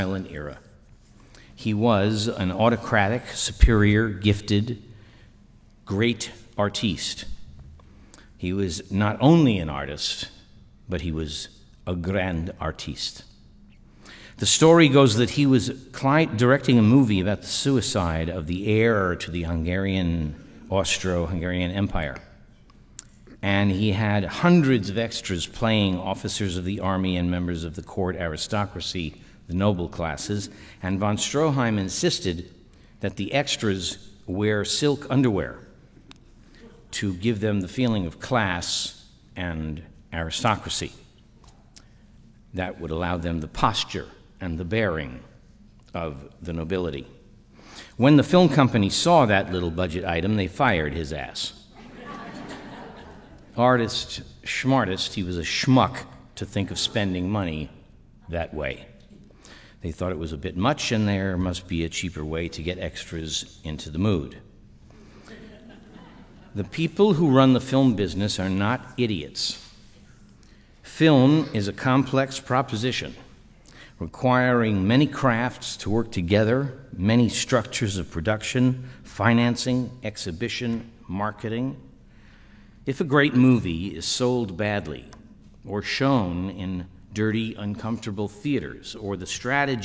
silent era. He was an autocratic, superior, gifted, great artiste. He was not only an artist, but he was a grand artiste. The story goes that he was directing a movie about the suicide of the heir to the Austro-Hungarian Empire. And he had hundreds of extras playing officers of the army and members of the court aristocracy, the noble classes, and von Stroheim insisted that the extras wear silk underwear to give them the feeling of class and aristocracy. That would allow them the posture and the bearing of the nobility. When the film company saw that little budget item, they fired his ass. Artist, schmartist, he was a schmuck to think of spending money that way. They thought it was a bit much, and there must be a cheaper way to get extras into the mood. The people who run the film business are not idiots. Film is a complex proposition requiring many crafts to work together, many structures of production, financing, exhibition, marketing. If a great movie is sold badly or shown in dirty, uncomfortable theaters, or the strategy